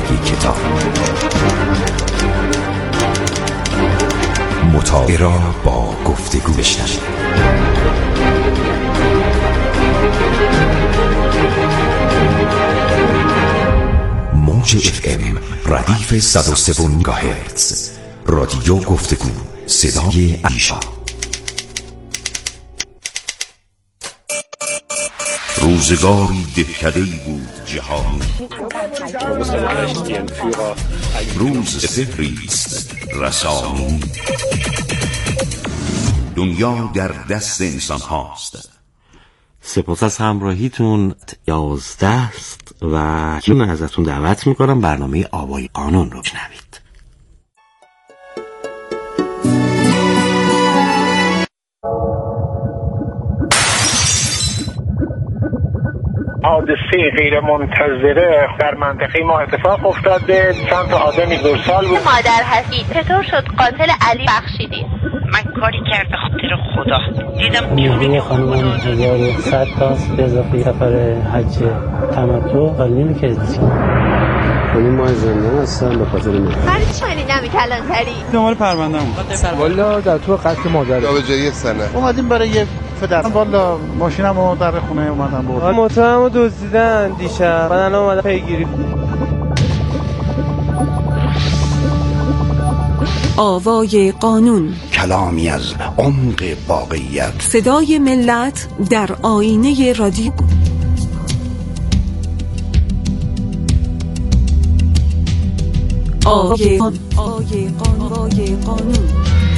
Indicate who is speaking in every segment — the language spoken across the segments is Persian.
Speaker 1: کتاب. مطالعه را با گفتگو بشنوید. موج FM ردیف 103 مگاهرتز، رادیو گفتگو، صدای اندیشه.
Speaker 2: روزگاری دهکده‌ای بود جهان، روز سفریست رسانی، دنیا در دست انسان هاست.
Speaker 3: سپاس از همراهیتون. 11 است و من ازتون دعوت میکنم برنامه آوای قانون رو بشنوید.
Speaker 4: حادثه غیر منتظره در منطقه ما اتفاق افتاده. چند تا آدمی دورسال بود.
Speaker 5: مادر هستید، چطور شد قاتل علی بخشیدی؟
Speaker 6: من کاری کرد به خاطر خدا، دیدم
Speaker 7: نیروی خانمان 1100 تاست به اضافه سفر حج تمتع قانونی که
Speaker 8: ولی ما زندان هستم به خاطر من.
Speaker 5: برای چی شنیدم کلانتری؟
Speaker 9: دنبال پرونده‌ام.
Speaker 8: والا در تو قتل مادر.
Speaker 9: جابجایی سنه.
Speaker 10: اومدیم برای یه پدر. والا ماشینمو در خونه اومدم برد.
Speaker 11: موتورمو دزدیدن دیشب. من الان اومدم پیگیری.
Speaker 12: آوای قانون،
Speaker 2: کلامی از عمق واقعیت،
Speaker 12: صدای ملت در آینه رادیو. آوای قانون.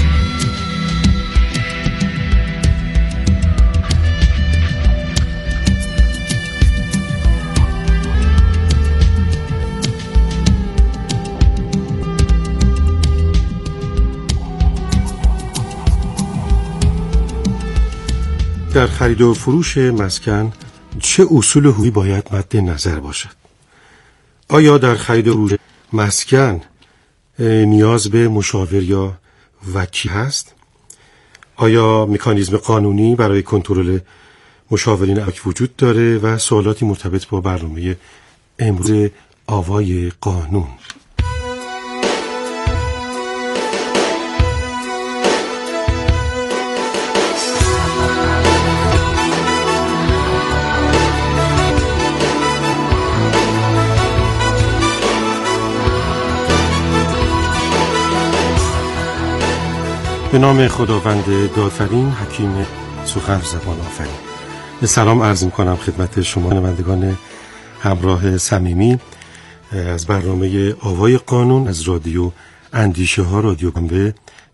Speaker 13: در خرید و فروش مسکن چه اصول حقوقی باید مد نظر باشد؟ آیا در خرید و فروش مسکن نیاز به مشاور یا وکیل هست؟ آیا مکانیزم قانونی برای کنترل مشاورین وجود داره؟ و سوالاتی مرتبط با برنامه امروز آوای قانون. به نام خداوند دادفرین، حکیم سخن زبان آفرین. سلام عرض می‌کنم خدمت شما شنوندگان همراه صمیمی از برنامه آوای قانون از رادیو اندیشه ها، رادیو بنبه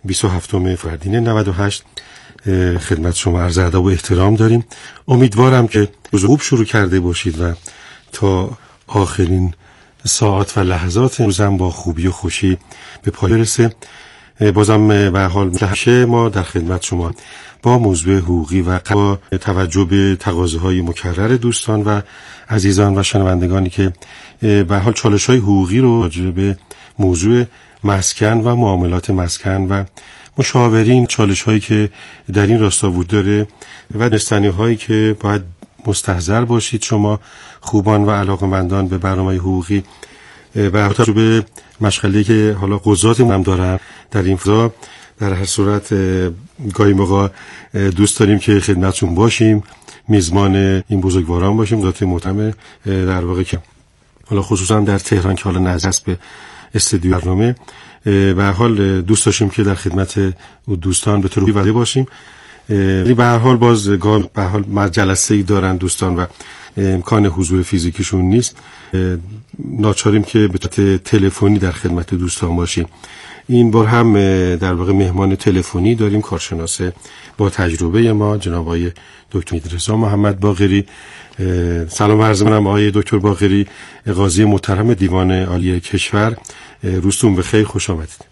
Speaker 13: 27 فروردین 98 خدمت شما عرض ادب و احترام داریم. امیدوارم که روز خوب شروع کرده باشید و تا آخرین ساعت و لحظات روزم با خوبی و خوشی به پایان برسه. بازم به حال مثل ما در خدمت شما با موضوع حقوقی و با توجه به تقاضاهای مکرر دوستان و عزیزان و شنوندگانی که به حال چالش‌های حقوقی رو راجع به موضوع مسکن و معاملات مسکن و مشاورین، چالش‌هایی که در این راستا وجود داره و دستانی‌هایی که باید مستحضر باشید شما خوبان و علاقه‌مندان به برنامه حقوقی و تجربه مشغله‌ای که حالا قضات هم دارن در این فضا. در هر صورت گاهی موقع دوست داریم که خدمتشون باشیم، میزبان این بزرگواران باشیم، ذات محترم در واقع که حالا خصوصا در تهران که حالا نزدیک است به استودیو برنامه، به هر حال دوست داشتیم که در خدمت دوستان به طور وعده باشیم. ولی به هر حال باز به هر حال جلسه‌ای دارن دوستان و امکان حضور فیزیکیشون نیست، ناچاریم که به صورت تلفنی در خدمت دوستان باشیم. این بار هم در واقع مهمان تلفنی داریم، کارشناس با تجربه ما جناب آقای دکتر رضا محمد باقری. سلام عرض می‌کنم آقای دکتر باقری، قاضی محترم دیوان عالی کشور. روزتون بخیر، خوش آمدید.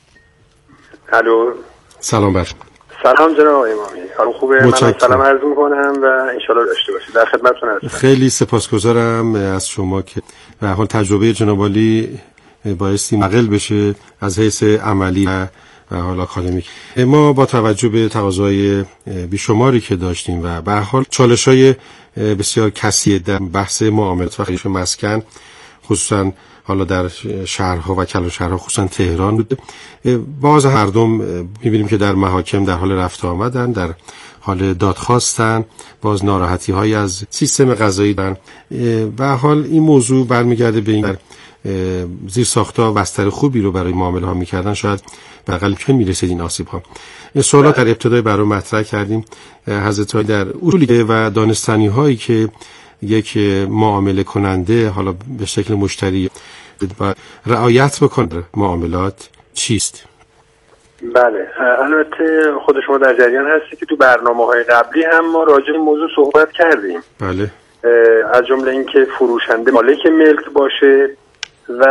Speaker 4: الو،
Speaker 13: سلام بر
Speaker 4: سلام جناب آقای امامی، حال خوبه؟ من سلام عرض می‌کنم و انشالله داشته باشید. در خدمتتون هستم. خیلی
Speaker 13: سپاسگزارم از شما که به هر حال تجربه جناب عالی بایستی نقل بشه از حیث عملی و حالا اکادمیک. ما با توجه به تقاضای بیشماری که داشتیم و به هر حال چالش‌های بسیار کثیر در بحث معاملات و خرید مسکن، خصوصا حالا در شهرها و کلانشهرها خصوصا تهران بود. باز مردم می‌بینیم که در محاکم در حال رفت آمدن، در حال دادخواستن، باز ناراحتی های از سیستم قضایی دارن. به حال این موضوع برمیگرده به این زیر ساخت‌ها بستر خوبی رو برای معامله ها میکردن، شاید به اقل که میرسید این آسیب ها. سوالات در ابتدای برای مطرح کردیم حضرت های در اصولی و دانستنی هایی که یک معامله کننده حالا به شکل مشتری و رعایت بکنه معاملات چیست؟
Speaker 4: بله، البته خود شما در جریان هستی که تو برنامه‌های قبلی هم ما راجع به موضوع صحبت کردیم.
Speaker 13: بله.
Speaker 4: از جمله اینکه فروشنده مالک ملک باشه و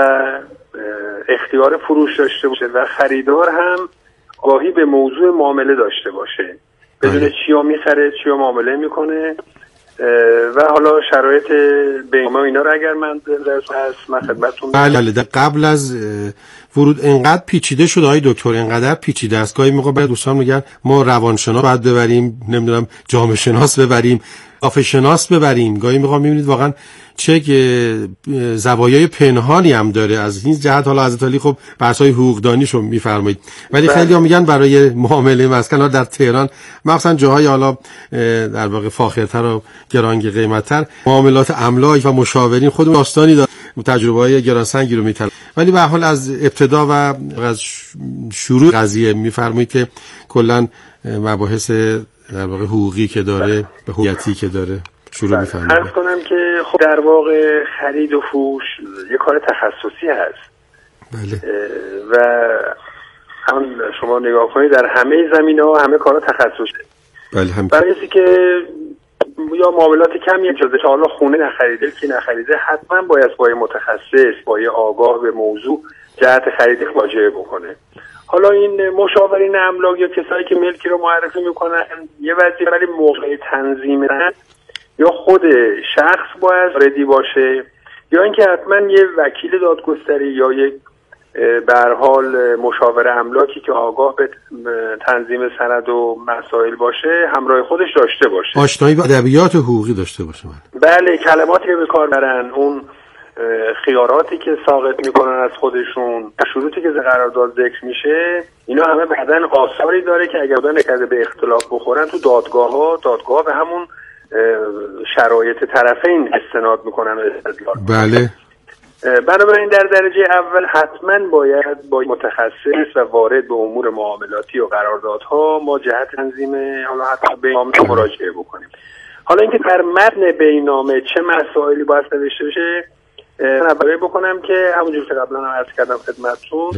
Speaker 4: اختیار فروش داشته باشه و خریدار هم آگاهی به موضوع معامله داشته باشه، بدون چیا میخره چیا معامله میکنه و حالا شرایط بیمه اینا رو اگر من هست من خدمتتون.
Speaker 13: بله، قبل از ورود انقدر پیچیده شده های دکتر، انقدر پیچیده است گاهی موقع بعد دوستان میگن ما روانشناس باید ببریم، نمیدونم جامعه شناس ببریم، قافه شناس ببریم. گاهی موقع میبینید واقعا چه زوایای پنهانی هم داره. از این جهت حالا حضرت علی خب بحث‌های حقوقدانیشو میفرمایید، ولی خیلی‌ها میگن برای معامله مسکن در تهران مثلا جاهای حالا در واقع فاخرتر و گران قیمت‌تر معاملات املاک و مشاورین خود داستانی داره، تجربه‌های گرانسنگی رو می‌طلبه. ولی به هر حال از ابتدا و از شروع قضیه میفرمایید که کلاً مباحث در واقع حقوقی که داره به هویتی که داره شروع می‌فرمایید.
Speaker 4: عرض کنم که خب در واقع خرید و فروش یه کار تخصصی هست.
Speaker 13: بله.
Speaker 4: و هم شما نگاه کنید در همه زمینه‌ها همه کارا تخصصی.
Speaker 13: بله هم.
Speaker 4: برای کسی که یا معاملات کمی شده تا حالا خونه نخریده که نخریده، حتما باید با متخصص با آگاه به موضوع جهت خرید مراجعه بکنه. حالا این مشاورین املاک یا کسایی که ملکی رو معرفی میکنن یه وضعیه، ولی موقع تنظیم یا خود شخص باید واردی باشه یا اینکه حتما یه وکیل دادگستری یا یک به هر حال مشاور املاکی که آگاه به تنظیم سند و مسائل باشه همراه خودش داشته باشه،
Speaker 13: آشنایی با ادبیات حقوقی داشته باشه.
Speaker 4: بله، کلماتی که به کار برن، اون خیاراتی که ساقط میکنن از خودشون، شروطی که قرارداد ذکر میشه، اینا همه بعدن آثاری داره که اگر نکرده به اختلاف بخورن تو دادگاه به همون شرایط طرفین استناد میکنن و استدلال.
Speaker 13: بله.
Speaker 4: بنابراین در درجه اول حتما باید با متخصص و وارد به امور معاملاتی و قراردادها ما جهت تنظیم حالا حتی بیاننامه مراجعه بکنیم. حالا اینکه در متن بیاننامه چه مسائلی باید نوشته بشه، نظریه بکنم که همونجور که قبلا هم عرض کردم خدمتتون،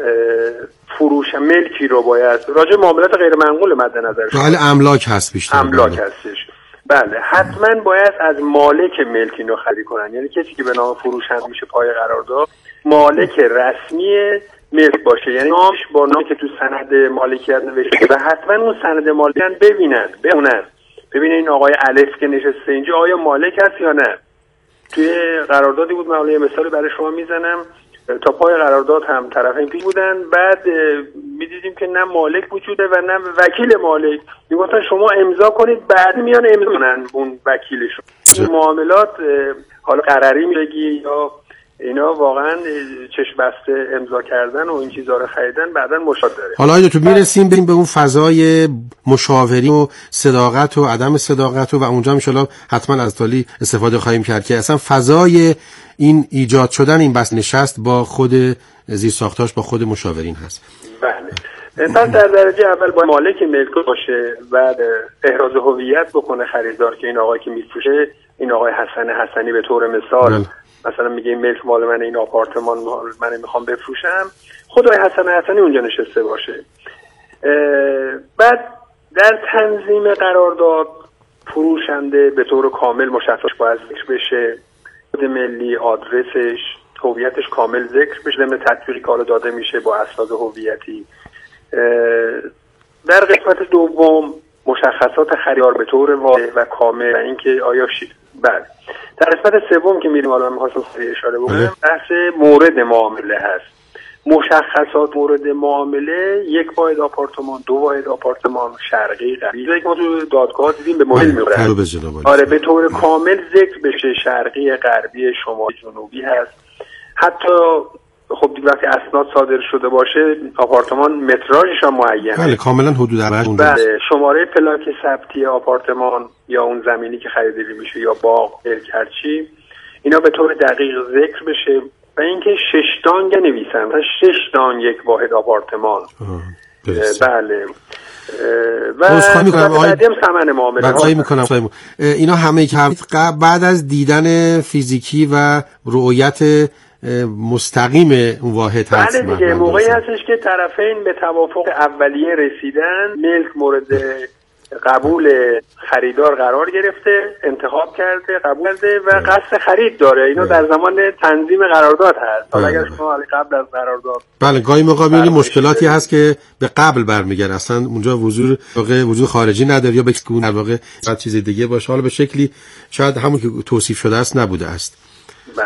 Speaker 4: فروش ملکی رو باید راجع معاملات غیر منقول مد نظر شد.
Speaker 13: بله، املاک هست بیشتر.
Speaker 4: املاک هستش. بله، حتما باید از مالک ملک اینو خرید کنن، یعنی کسی که به نام فروشنده میشه پای قرارداد مالک رسمی ملک باشه، یعنی نامش با نامی که تو سند مالکیت نوشته و حتما اون سند مالکیت ببینن این آقای الف که نشسته اینجا آیا مالک هست یا نه. توی قراردادی بود، من یه مثالی برای شما میزنم، تا پای قرارداد هم طرفین پیش بودن، بعد میدیدیم که نه مالک وجوده و نه وکیل مالک، میگفتن شما امضا کنید، بعد میان امضا کنن اون وکیلشون. معاملات حالا قراری میگی یا اینا واقعا چشم بسته امضا کردن و این چیزا رو خریدن بعداً مشکل داره.
Speaker 13: حالا تو میرسیم بریم به اون فضای مشاوری و صداقت و عدم صداقت و اونجا ان شاءالله حتما از تالی استفاده خواهیم کرد که اصلا فضای این ایجاد شدن این بحث نشست با خود زیرساختاش با خود مشاورین هست.
Speaker 4: بله. پس در درجه اول با مالک ملک باشه و احراز هویت بکنه خریدار که این آقای که میفروشه این آقای حسن حسنی به طور مثال مثلا میگه این ملک مال من، این آپارتمان من میخوام بفروشم، خدای حسن حسنی اونجا نشسته باشه. بعد در تنظیم قرارداد فروشنده به طور کامل مشخص باید ذکر بشه، کد ملی، آدرسش، هویتش کامل ذکر بشه، ضمن تطبیقی کار داده میشه با اسناد هویتی. در قسمت دوم مشخصات خریدار به طور واضح و کامل و اینکه آیا بعد در قسمت سوم که میریم حالا می‌خواستم اشاره بکنم بحث مورد معامله هست. مشخصات مورد معامله، یک واحد آپارتمان، دو واحد آپارتمان، شرقی، غربی، یک ما تو دادگاه دیدیم به مورد میبرن. آره به طور کامل ذکر بشه، شرقی، غربی، شمالی، جنوبی هست حتی خب دیگه وقتی اسناد صادر شده باشه آپارتمان متراژش هم معینه.
Speaker 13: بله کاملا حدود اون.
Speaker 4: بله شماره پلاک ثبتی آپارتمان یا اون زمینی که خریداری میشه یا باغ هرچی اینا به طور دقیق ذکر بشه و اینکه 6 دانگ نویسن، 6 دانگ یک واحد آپارتمان. بله و بعدی هم ثمن معامله.
Speaker 13: خواهی میکنم اینا همه که بعد از دیدن فیزیکی و رؤیت مستقیم اون واحد هست.
Speaker 4: بله دیگه موقعی هستش که طرفین به توافق اولیه رسیدن، ملک مورد قبول خریدار قرار گرفته، انتخاب کرده، قبول کرده و قصد خرید داره. اینا در زمان تنظیم قرارداد هست. حالا اگر شما قبل از قرارداد
Speaker 13: بله گاهی موقع می‌بینی مشکلاتی هست که به قبل برمیگرده، اصلا اونجا وجود خارجی نداره یا بگو در واقع چیز دیگه باشه، حالا به شکلی شاید همون که توصیف شده است نبوده است.
Speaker 4: بله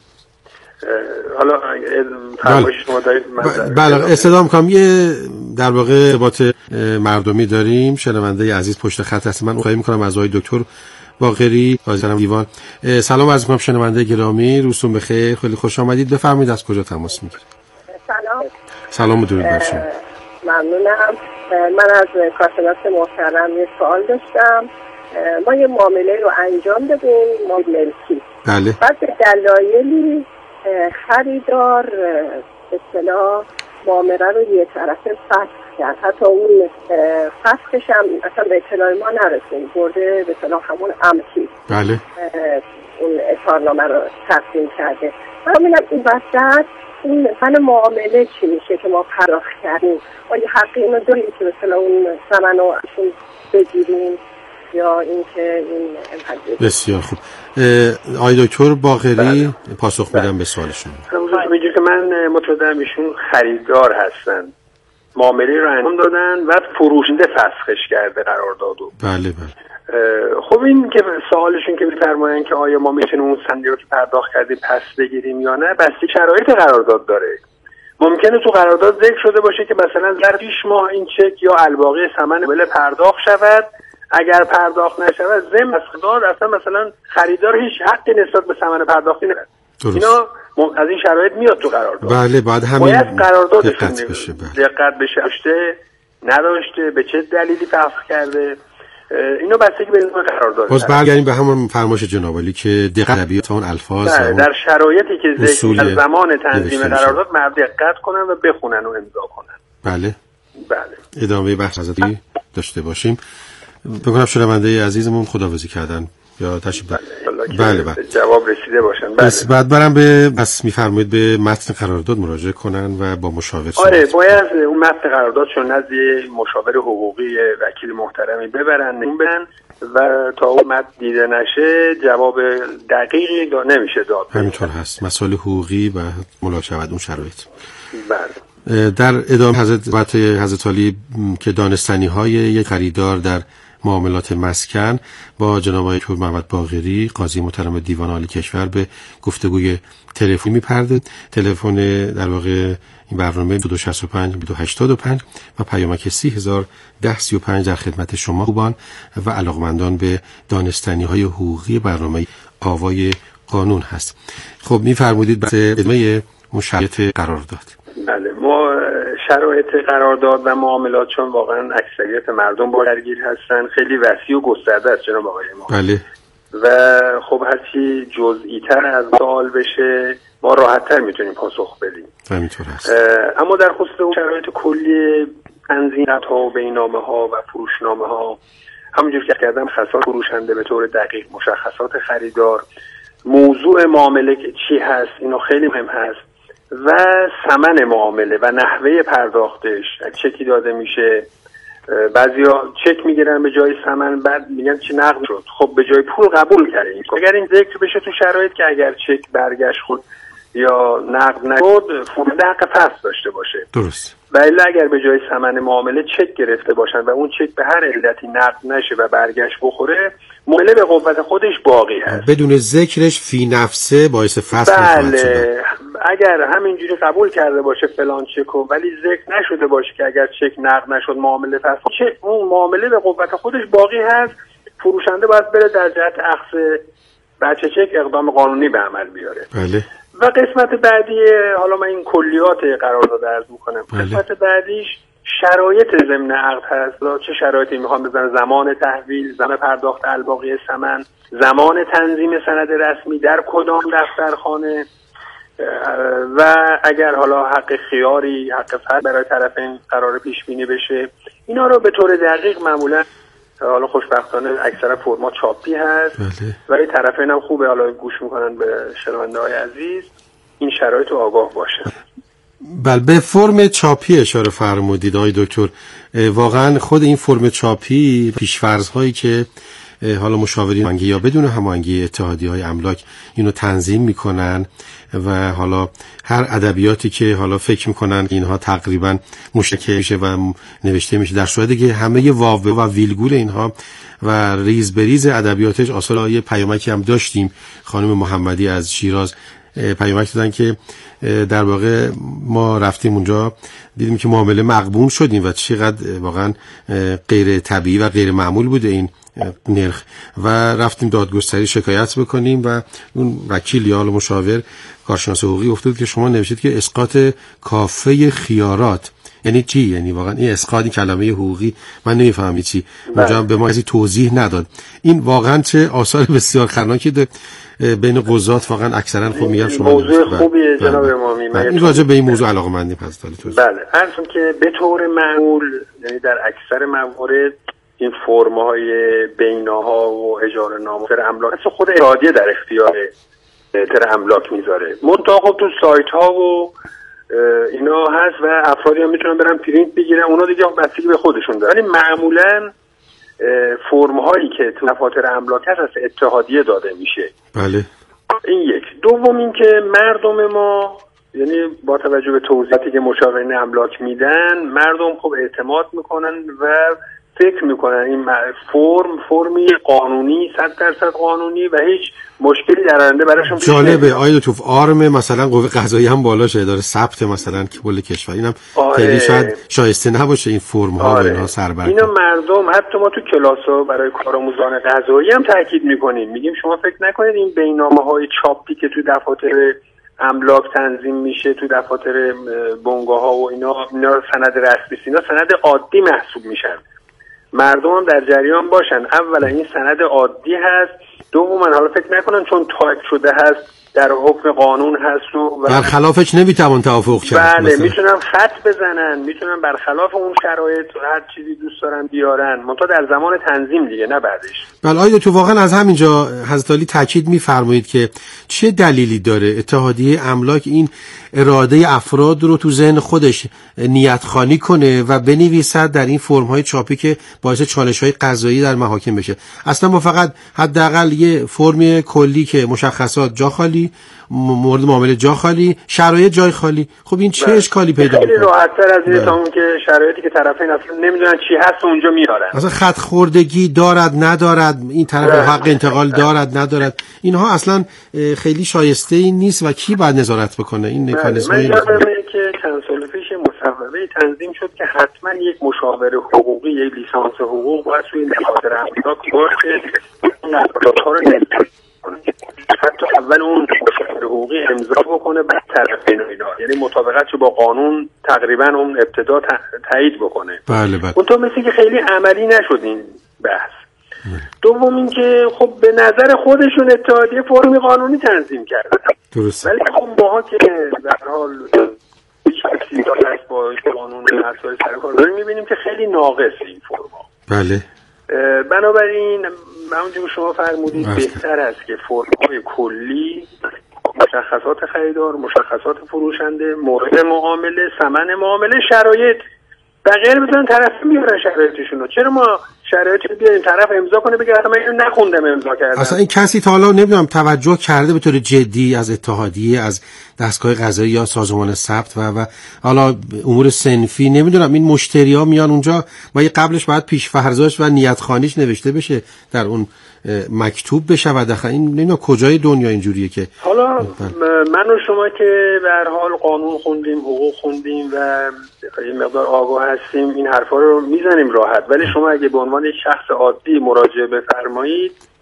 Speaker 4: حالا فرمایش شما دارید.
Speaker 13: بله استدام کنم یه در واقع ارتباط مردمی داریم. شنونده عزیز پشت خط هست. من خواهی میکنم از آقای دکتر باقری حاضرم دیوان. سلام عرض میکنم شنونده گرامی، روزتون بخیر، خیلی خوش آمدید. بفرمایید از کجا تماس میگیرید؟ سلام درود بر شما.
Speaker 9: ممنونم. من از کارشناس محترم یه سوال داشتم. ما یه معامله رو انجام دادیم، معامله ملکی.
Speaker 13: بله.
Speaker 9: بعد به دلایلی خریدار به اصطلاح معامله رو یه طرفه فسخ کرد. حتی اون فسخش هم اصلا به اطلاع ما نرسید، برده به اصطلاح همون امتی.
Speaker 13: بله.
Speaker 9: اون اظهارنامه رو تقدیم کرده. همینم این وسط این مثلا معامله چی میشه که ما پرداخت کردیم؟ آیا حقی اینو داریم که به اصطلاح اون ثمن رو ازشون بگیریم یا اینکه این
Speaker 13: بسیار خوب. آقای دکتر باقری پاسخ میدم به سوال شما.
Speaker 4: همونجوری که من متوجهم ایشون خریدار هستن، معامله رو انجام دادن و فروشنده فسخش کرده قراردادو.
Speaker 13: بله بله.
Speaker 4: خب این که سوالشون که میفرماین که آیا ما میتونیم اون سندی رو که پرداخت کردیم پس بگیریم یا نه، بسته شرایط قرارداد داره. ممکنه تو قرارداد ذکر شده باشه که مثلا در 6 ماه این چک یا الباقی ثمن بله پرداخت شود. اگر پرداخت نشود ضمن فسخدار اصلا مثلا خریدار هیچ حقی نسبت به ثمن پرداختی نداره. اینا از این شرایط میاد تو قرارداد.
Speaker 13: بله بعد همین
Speaker 4: قراردادشون
Speaker 13: دقت
Speaker 4: بشه نداشته به چه دلیلی فسخ کرده. اینو بستگی به نوع قرارداد.
Speaker 13: باز برگردیم به همون فرمایش جناب عالی که دقت تا اون الفاظ
Speaker 4: در شرایطی که ذکر در زمان تنظیم قرارداد مرد دقت کنن و بخونن و امضا کنن.
Speaker 13: بله
Speaker 4: بله.
Speaker 13: ادامه بحث ازتی داشته باشیم. بگم شنونده عزیزمون خداحافظی کردن یا تشریف بله
Speaker 4: جواب رسیده باشن.
Speaker 13: بله. بعد برام به پس میفرمایید به متن قرارداد مراجعه کنن و با مشاور
Speaker 4: آره باید اون متن قراردادشون نزد مشاور حقوقی وکیل محترمی ببرن و تا اون متن دیده نشه جواب دقیقی نمیشه داد.
Speaker 13: همینطور هست. مسائل حقوقی و ملاحظه اون شرایط.
Speaker 4: بله.
Speaker 13: در ادامه حضرت علی که دانستنی‌های یک خریدار در معاملات مسکن با جناب آقای دکتر محمد باقری قاضی محترم دیوان عالی کشور به گفتگوی تلفنی می‌پرده. تلفن در واقع این برنامه 2265 2285 و پیامک 301035 در خدمت شما خوبان و علاقمندان به دانستنی‌های حقوقی برنامه آوای قانون هست. خب می‌فرمودید بعد ادامه شرایط قرارداد.
Speaker 4: بله ما شرایط قرارداد و معاملات چون واقعا اکثریت مردم با درگیر هستن خیلی وسیع و گسترده است جناب آقای ما.
Speaker 13: بله.
Speaker 4: و خب هرچی جزئی تر از سوال بشه ما راحت تر میتونیم پاسخ بدیم.
Speaker 13: همینطور هست.
Speaker 4: اما در خصوص اون شرایط کلی تنظیمات ها و بینامه ها و فروشنامه ها همونجور که کردم خصائص فروشنده به طور دقیق، مشخصات خریدار، موضوع معامله که چی هست اینا خیلی مهم هست و ثمن معامله و نحوه پرداختش. چکی داده میشه، بعضیا چک میگیرن به جای ثمن بعد میگن چی نقد شد. خب به جای پول قبول کردیم. اگر این ذکر بشه تو شرایط که اگر چک برگشت خود یا نقد نشد فروشنده حق پس داشته باشه.
Speaker 13: درست.
Speaker 4: و الا اگر به جای ثمن معامله چک گرفته باشن و اون چک به هر علتی نقد نشه و برگشت بخوره، معامله به قوت خودش باقی هست
Speaker 13: بدون ذکرش فی نفسه باعث فسخ خواهد شد.
Speaker 4: اگر همینجوری قبول کرده باشه فلان چکو ولی ذکر نشده باشه که اگر چک نقد نشد معامله فسخ، اون معامله به قوت خودش باقی هست. فروشنده باید بره در جهت اخذ بچه چک اقدام قانونی به عمل بیاره.
Speaker 13: بله.
Speaker 4: و قسمت بعدی، حالا من این کلیات قرارداد عرض میکنم. قسمت بعدیش شرایط ضمن عقد هست. چه شرایطی میخوام بزنم؟ زمان تحویل، زمان پرداخت الباقی ثمن، زمان تنظیم سند رسمی در کدام دفترخانه، و اگر حالا حق خیاری، حق فرد برای طرفین قرار پیش بینی بشه، اینا رو به طور دقیق معمولا، حالا خوشبختانه اکثر فرما چاپی هست ولی طرفین هم خوبه حالا گوش میکنن به شنونده های عزیز، این شرایط رو آگاه باشن.
Speaker 13: بله، به فرم چاپی اشاره فرمودید آقای دکتر. واقعا خود این فرم چاپی پیش‌فرض هایی که حالا مشاورین هماهنگی یا بدون هماهنگی اتحادیه‌های املاک اینو تنظیم میکنن و حالا هر ادبیاتی که حالا فکر میکنن اینها تقریبا مشترک میشه و نوشته میشه، در صورتی که همه واو و ویلگول اینها و ریز بریز ادبیاتش اصلا یه پیامکی هم داشتیم. خانم محمدی از شیراز پیامک دادن که در واقع ما رفتیم اونجا دیدیم که معامله مغبون شدیم و چقدر واقعا غیر طبیعی و غیر معمول بوده این نرخ، و رفتیم دادگستری شکایت بکنیم و اون وکیل یا مشاور کارشناس حقوقی افتاد که شما نوشتید که اسقاط کافه خیارات یعنی چی؟ یعنی واقعا این اسقاط کلمه حقوقی من نمیفهمم چی. اونجا به ما کسی توضیح نداد. این واقعا چه آثار بسیار خطرناکی داره بین قضات. واقعا اکثرا خب میگن شما
Speaker 4: موضوع خوبیه جناب امامی.
Speaker 13: این راجع به این موضوع علاقه‌مندیم پس توضیح.
Speaker 4: بله، عرضم که به طور معمول یعنی در اکثر موارد این فرم‌های بیناها و اجاره نامه تر املاک خود ارادیه در اختیار تر املاک میذاره. منتها خب تو سایت‌ها و اینا هست و افرادی هم میتونن برن پرینت بگیرن، اونا دیگه بستگی به خودشون داره. ولی معمولاً فرم‌هایی که تو دفاتر املاک هست از اتحادیه داده میشه.
Speaker 13: بله.
Speaker 4: این یک. دوم این که مردم ما یعنی با توجه به توضیحاتی که مشاورین املاک میدن، مردم خب اعتماد میکنن و فکر میکنن این فرمی قانونی 100% قانونی و هیچ مشکلی در آینده براشون پیش نمیاد.
Speaker 13: جالبه آید تو آرم مثلا قوه قضایی هم بالا شه، داره ثبت مثلا که کل کشور، اینم خیلی شاید شایسته نباشه این فرم ها و اینها سربر.
Speaker 4: اینا مردم، حتی ما تو کلاس‌ها برای کارآموزان قضایی هم تاکید میکنیم، میگیم شما فکر نکنید این بینامه‌های چاپی که تو دفاتر املاک تنظیم میشه، تو دفاتر بنگاه‌ها و اینا سند رسمی، اینا سند عادی محسوب میشن. مردم هم در جریان باشن. اولا این سند عادی هست، دوما حالا فکر نکنن چون تایپ شده هست در حکم قانون هست و
Speaker 13: برخلافش نمیتوان توافق کرد.
Speaker 4: بله، میتونن خط بزنن، میتونن برخلاف اون شرایط هر چیزی دوست دارن بیارن، منتها در زمان تنظیم دیگه، نه بعدش.
Speaker 13: بله آید تو واقعا از همینجا حضرت علی تاکید میفرمایید که چه دلیلی داره اتحادیه املاک این اراده افراد رو تو ذهن خودش نیت خوانی کنه و بنویسد در این فرم‌های چاپی که باعث چالش‌های قضایی در محاکم بشه. اصلا با فقط حداقل یه فرم کلی که مشخصات جا خالی، مورد معامله جا خالی، شرایط جای خالی، خب این چه اشکالی پیدا می‌کنه؟
Speaker 4: خیلی راحت‌تر از این تا اون که شرایطی که طرفین اصلا نمی‌دونن چی هست اونجا میارن.
Speaker 13: اصلا خط خوردگی دارد ندارد، این طرف حق انتقال دارد ندارد، اینها اصلا خیلی شایسته این نیست و کی باید نظارت بکنه این مکانیزم‌های
Speaker 4: که چند سال پیش مصوبه تنظیم شد که حتما یک مشاور حقوقی، یک لیسانس حقوق باید توی دفاتر املاک باشه، نظارت‌ها رو حتی اول اون مشاور حقوقی امضا بکنه بعد طرفین اینا، یعنی مطابقت با قانون تقریبا اون ابتدا تایید بکنه.
Speaker 13: بله بله.
Speaker 4: اون تو مثل که خیلی عملی نشد این بحث. دوم این که خب به نظر خودشون اتحادیه فرمی قانونی تنظیم کردن.
Speaker 13: درست.
Speaker 4: ولی خب ماها که در حال چیزی هست با قانون اساسی سرکار داریم میبینیم که خیلی ناقص این فرما.
Speaker 13: بله.
Speaker 4: بنابراین همونجور شما فرمودید بهتر است که فرم‌های کلی، مشخصات خریدار، مشخصات فروشنده، مورد معامله، ثمن معامله، شرایط بغیر بزنن طرف میارن شرایطشون رو. چرا ما شرایطی رو بیاریم طرف امضا کنه بگه من اینو نخوندم امضا کردم؟
Speaker 13: اصلا این کسی تا حالا نمیدونم توجه کرده به طور جدی از اتحادیه، از دستگاه قضایی یا سازمان ثبت و حالا امور صنفی، نمیدونم این مشتری‌ها میان اونجا و قبلش باید پیش‌فرضاش و نیت خوانیش نوشته بشه در اون مکتوب بشه و داخل این نمیدونم کجای دنیا اینجوریه که
Speaker 4: حالا من و شما که به هر حال قانون خوندیم، حقوق خوندیم و یه مقدار آگاه هستیم این حرفا رو میزنیم راحت، ولی شما اگه به عنوان یک شخص عادی مراجعه بفرمایید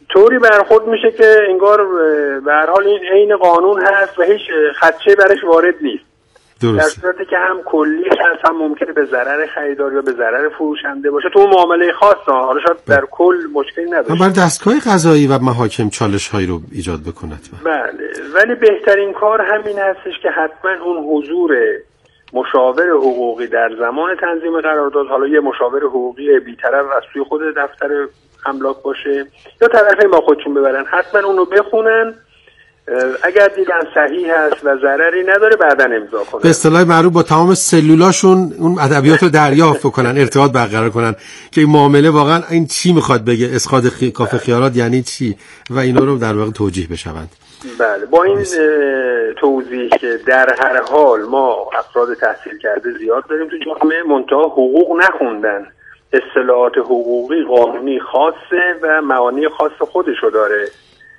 Speaker 4: طوری برخورد میشه که انگار به هر حال این عین قانون هست و هیچ خدشه برش وارد نیست. در صورتی که هم کلی هست، هم ممکنه به ضرر خریدار یا به ضرر فروشنده باشه. تو معامله خاصه، حالا شاید در کل مشکلی نداره.
Speaker 13: بر دستگاه قضایی و محاکم چالش هایی رو ایجاد بکند.
Speaker 4: بله، ولی بهترین کار همین هستش که حتما اون حضور مشاور حقوقی در زمان تنظیم قرارداد، حالا یه مشاور حقوقی بی‌طرف از سوی خود دفتر املاک باشه یا طرفین با خودشون ببرن، حتما اونو بخونن، اگر دیدن صحیح هست و ضرری نداره بعداً امضا کنن.
Speaker 13: به اصطلاح معروف با تمام سلولاشون اون ادبیات رو دریافت کنن، ارتباط برقرار کنن که این معامله واقعا این چی میخواد بگه، اسقاط کافه خیارات یعنی چی و اینا رو در واقع توجیه بشوند.
Speaker 4: بله، با این توضیح که در هر حال ما افراد تحصیل کرده زیاد داریم تو جامعه، منتها حقوق نخوندن، اصطلاحات حقوقی قانونی خاصه و معانی خاص خودشو داره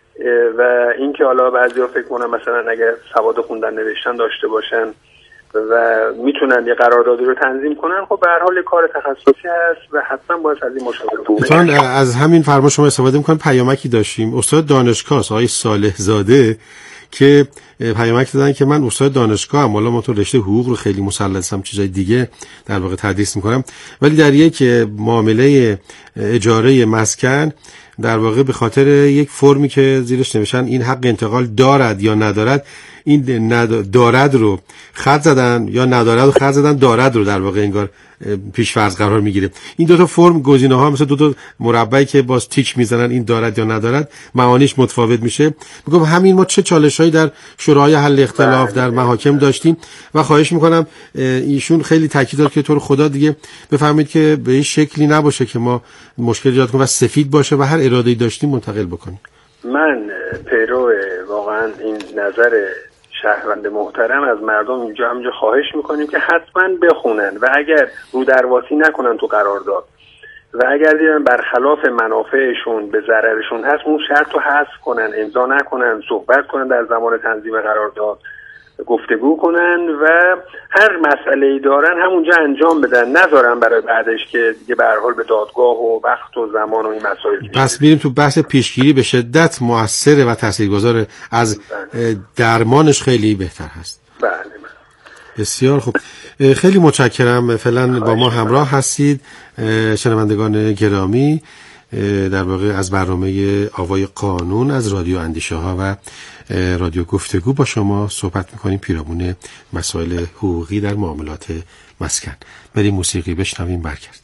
Speaker 4: و اینکه حالا بعضیا فکر کنن مثلا اگر سواد خوندن نوشتن داشته باشن و میتونن یه قراردادی رو تنظیم کنن، خب به هر حال کار تخصصی هست و حتما باید از این مشاوره
Speaker 13: از همین فرما شما استفاده میکنم. پیامکی داشتیم استاد دانشگاه آقای صالح زاده که پیامک دادن که من استاد دانشگاه ام، حالا من تو رشته حقوق رو خیلی مسلطم، چیزای دیگه در واقع تدریس میکنم، ولی در یک معامله اجاره مسکن در واقع به خاطر یک فرمی که زیرش نوشتن این حق انتقال دارد یا ندارد، این دارد رو خط زدن یا ندارد رو خط زدن، دارد رو در واقع انگار پیش فرض قرار میگیره. این دو تا فرم گزینه‌ها مثل دو تا مربعی که باز تیک میزنن، این دارد یا ندارد، معانیش متفاوت میشه. میگم همین ما چه چالش‌هایی در شورای حل اختلاف در محاکم داشتیم و خواهش میکنم ایشون خیلی تاکید داد که تو رو خدا دیگه بفهمید که به این شکلی نباشه که ما مشکل ایجاد کنیم و سفید باشه و هر اراده‌ای داشتیم منتقل بکنیم.
Speaker 4: من پیرو واقعا این نظر شهروند محترم از مردم اینجا همینجا خواهش میکنیم که حتما بخونن و اگر رو درواسی نکنن تو قرارداد و اگر دیدن برخلاف منافعشون به ضررشون هست، اون شرط رو حذف کنن، امضا نکنن، صحبت کنن در زمان تنظیم قرارداد، گفتگو کنن و هر مسئله‌ای دارن همونجا انجام بدن، نذارن برای بعدش که دیگه به هر حال به دادگاه و وقت و زمان و این مسائل.
Speaker 13: پس میریم تو بحث پیشگیری به شدت موثر و تاثیرگذار، از درمانش خیلی بهتر هست.
Speaker 4: بله.
Speaker 13: بسیار خوب، خیلی متشکرم. فعلا با ما همراه هستید شنوندگان گرامی، در واقع از برنامه آوای قانون از رادیو اندیشه ها و رادیو گفتگو با شما صحبت میکنیم پیرامون مسائل حقوقی در معاملات مسکن. بریم موسیقی بشنویم، برگردیم.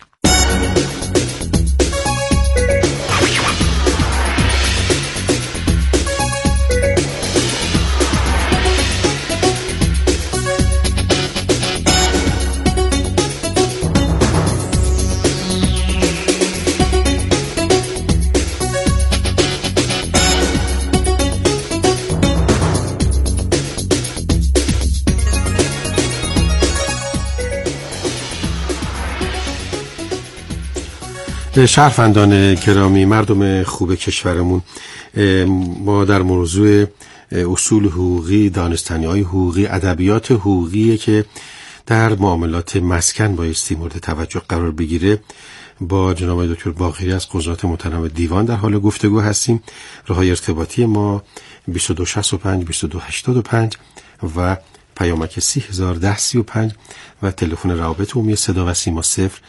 Speaker 13: شهروندان گرامی، مردم خوب کشورمون، ما در موضوع اصول حقوقی، دانستنی‌های حقوقی، ادبیات حقوقی که در معاملات مسکن بایستی مورد توجه قرار بگیره با جناب دکتر باقری از قضات محترم دیوان در حال گفتگو هستیم. راههای ارتباطی ما 2265 2285 و پیامک 301035 و تلفن روابط عمومی صدا و سیما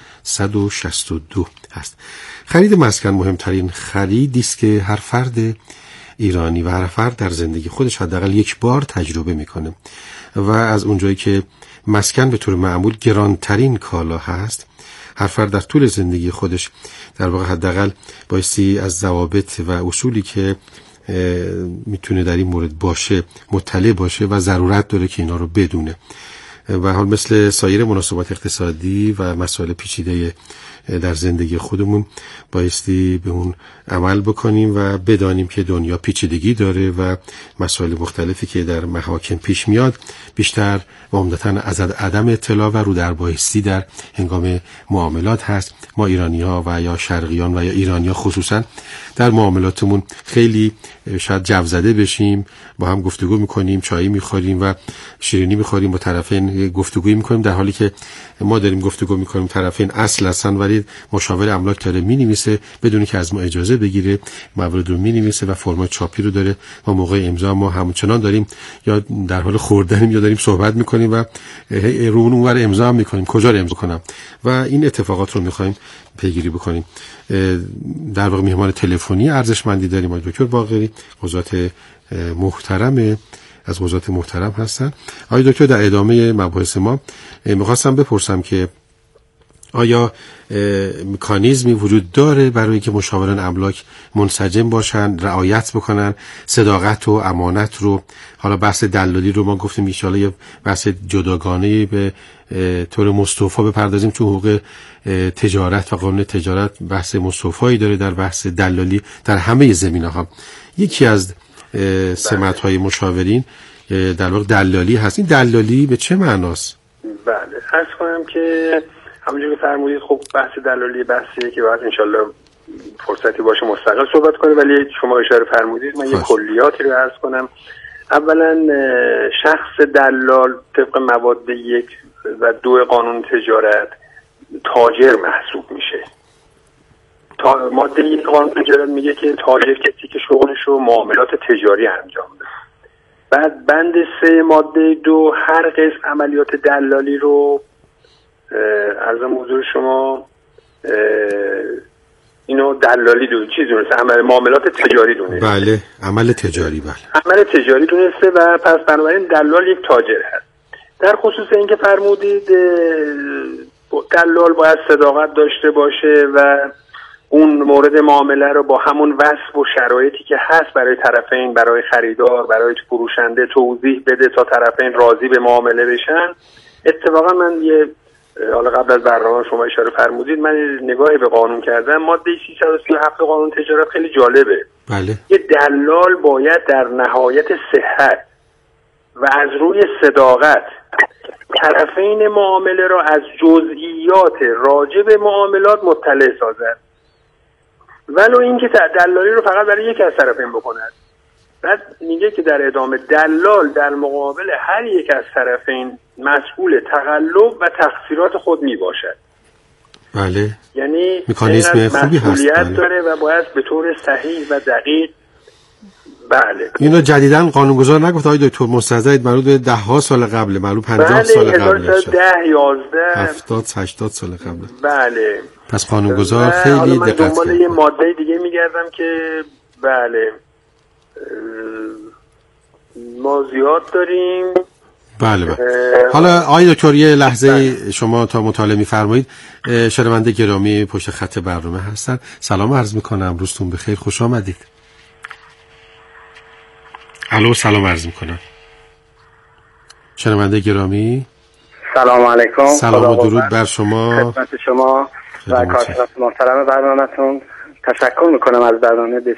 Speaker 13: 0162 هست. خرید مسکن مهمترین خریدی است که هر فرد ایرانی و هر فرد در زندگی خودش حداقل یک بار تجربه میکنه و از اونجایی که مسکن به طور معمول گرانترین کالا هست، هر فرد در طول زندگی خودش در واقع حداقل بایستی از ضوابط و اصولی که میتونه در این مورد باشه مطلع باشه و ضرورت داره که اینا رو بدونه. و حال مثل سایر مناسبات اقتصادی و مسائل پیچیده در زندگی خودمون بایستی به اون عمل بکنیم و بدانیم که دنیا پیچیدگی داره و مسائل مختلفی که در محاکم پیش میاد بیشتر و عمدتاً از عدم اطلاع و رو در بایستی در هنگام معاملات هست. ما ایرانی‌ها و یا شرقیان و یا ایرانی‌ها خصوصاً در معاملاتمون خیلی شاید جو زده بشیم، با هم گفتگو میکنیم، چایی میخوریم و شیرینی میخوریم، با طرفین گفتگویی میکنیم، در حالی که ما داریم گفتگو میکنیم طرفین اصل هستن ولی می‌خرید مشاور املاک داره می‌نویسه بدون که از ما اجازه بگیره، موارد رو می‌نویسه و فرمای چاپی رو داره. ما موقع امضا ما همچنان داریم یا در حال خوردنیم یا داریم صحبت می‌کنیم و رو اونور امضا هم می‌کنیم، کجا رو امضا کنم، و این اتفاقات رو می‌خوایم پیگیری بکنیم. در واقع میهمان تلفنی ارزشمندی داریم آقای دکتر باقری، قضات محترم از قضات محترم هستن. آقای دکتر در ادامه مباحث ما میخواستم بپرسم که آیا مکانیزمی وجود داره برای که مشاوران املاک منسجم باشن، رعایت بکنن صداقت و امانت رو؟ حالا بحث دلالی رو ما گفتیم ان شاءالله یه بحث جداگانه به طور مستوفا بپردازیم، چون حقوق تجارت و قانون تجارت بحث مستوفایی داره در بحث دلالی در همه زمینه‌ها. یکی از سمت‌های مشاورین در واقع دلالی هست. این دلالی به چه معناست؟
Speaker 4: بله، عرض کنم که همونجور که فرمودید خب بحث دلالی بحثیه که باید انشالله فرصتی باشه مستقل صحبت کنیم، ولی شما اشاره فرمودید من یه کلیاتی رو عرض کنم. اولا شخص دلال طبق مواد 1 و 2 قانون تجارت تاجر محسوب میشه. ماده 1 قانون تجارت میگه که تاجر کسی که شغلش رو معاملات تجاری انجام بده. بعد بند 3 ماده 2 هر قسم عملیات دلالی رو عرضم حضور شما اینو دلالی دونسته، عمل معاملات تجاری دونسته.
Speaker 13: بله، عمل تجاری. بله،
Speaker 4: عمل تجاری دونسته و پس بنابراین دلال یک تاجر هست. در خصوص اینکه فرمودید دلال باید صداقت داشته باشه و اون مورد معامله رو با همون وصف و شرایطی که هست برای طرفین، برای خریدار، برای فروشنده توضیح بده تا طرفین راضی به معامله بشن. اتفاقا من حالا قبل از برنامه شما اشاره فرمودید من نگاهی به قانون کردم. ماده 337 قانون تجارت خیلی جالبه.
Speaker 13: بله.
Speaker 4: یه دلال باید در نهایت صحت و از روی صداقت طرفین معامله را از جزئیات راجع به معاملات مطلع سازد، ولو اینکه دلالی رو فقط برای یک از طرفین بکند. بعد میگه که در ادامه دلال در مقابل هر یک از طرفین مسئول تقلب و تقصیرات خود میباشد.
Speaker 13: بله.
Speaker 4: یعنی
Speaker 13: مکانیزم خوبی هست.
Speaker 4: مسئولیت داره و باید به طور صحیح و دقیق. بله.
Speaker 13: اینو جدیداً قانونگذار نگفت آقای دکتر مستزید، مربوط به 10 سال قبل، مربوط 50 سال قبل،
Speaker 4: 10 11
Speaker 13: 70 80 سال قبل.
Speaker 4: بله.
Speaker 13: پس قانونگذار خیلی دقت کرد.
Speaker 4: دنبال یه ماده دیگه میگردم که بله ما زیاد داریم.
Speaker 13: بله. حالا آقای دکتر یه لحظه شما تا مطالعه می‌فرمایید، شنونده گرامی پشت خط برنامه هستن. سلام عرض می‌کنم، روزتون بخیر، خوش آمدید. الو، سلام عرض می‌کنم. شنونده گرامی
Speaker 14: سلام علیکم.
Speaker 13: سلام و درود بر شما،
Speaker 14: خدمت شما و کارشناس محترم برنامه‌تون. تشکر می‌کنم از برنامه